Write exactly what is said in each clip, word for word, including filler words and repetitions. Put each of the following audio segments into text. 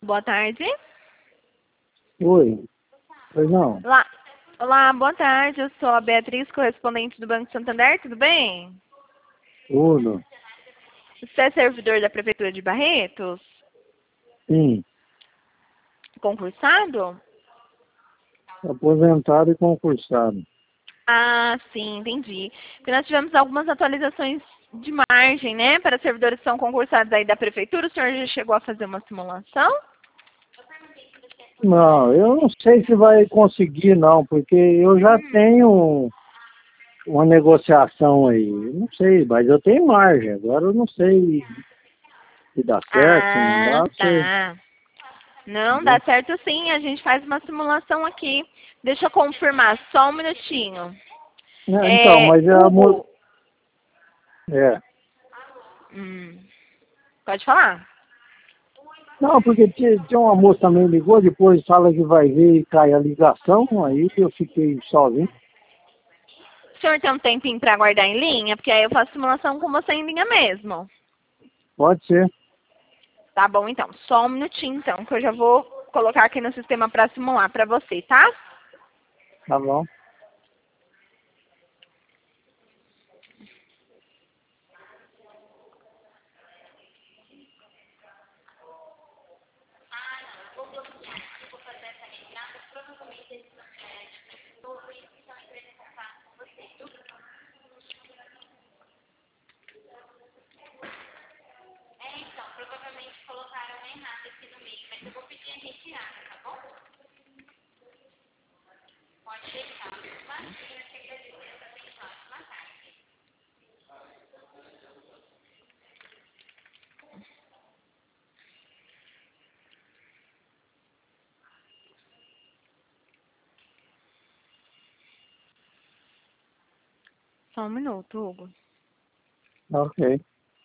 Boa tarde. Oi. Pois não? Olá. Olá, boa tarde. Eu sou a Beatriz, correspondente do Banco Santander. Tudo bem? Tudo. Você é servidor da Prefeitura de Barretos? Sim. Concursado? Aposentado e concursado. Ah, sim, entendi. Porque nós tivemos algumas atualizações de margem, né? Para servidores que são concursados aí da Prefeitura. O senhor já chegou a fazer uma simulação? Não, eu não sei se vai conseguir não, porque eu já Hum. tenho uma negociação aí. Não sei, mas eu tenho margem. Agora eu não sei se dá certo, se não Ah, dá, você... tá. Não, dá Entendeu? certo sim. A gente faz uma simulação aqui. Deixa eu confirmar, só um minutinho. É, então, É, mas é a mo... Hugo. É. Hum, pode falar. Não, porque tinha, tinha uma moça também ligou, depois fala que vai ver e cai a ligação, aí eu fiquei sozinho. O senhor tem um tempinho para aguardar em linha? Porque aí eu faço simulação com você em linha mesmo. Pode ser, Tá bom, então. Só um minutinho, então, que eu já vou colocar aqui no sistema para simular para você, tá? tá bom. Só um minuto, Hugo. Ok.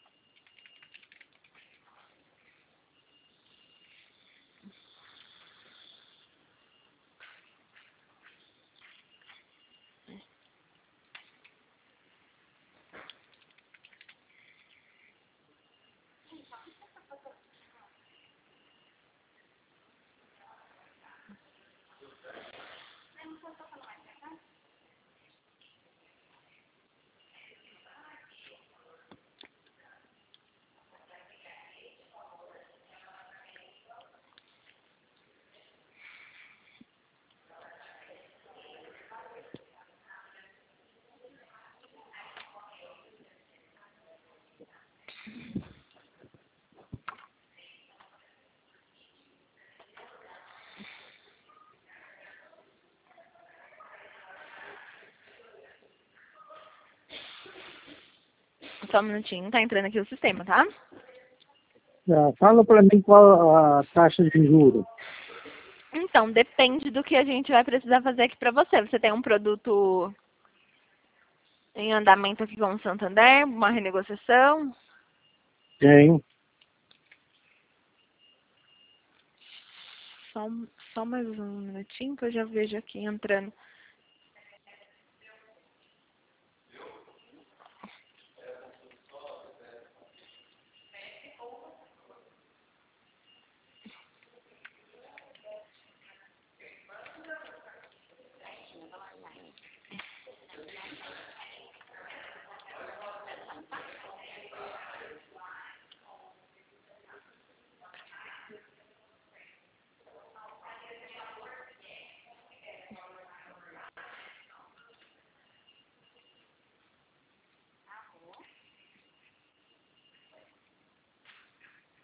Só um minutinho, tá entrando aqui o sistema, tá? Ah, fala para mim qual a taxa de juros. Então, depende do que a gente vai precisar fazer aqui para você. Você tem um produto em andamento aqui com o Santander, uma renegociação? Tenho. Só, só mais um minutinho que eu já vejo aqui entrando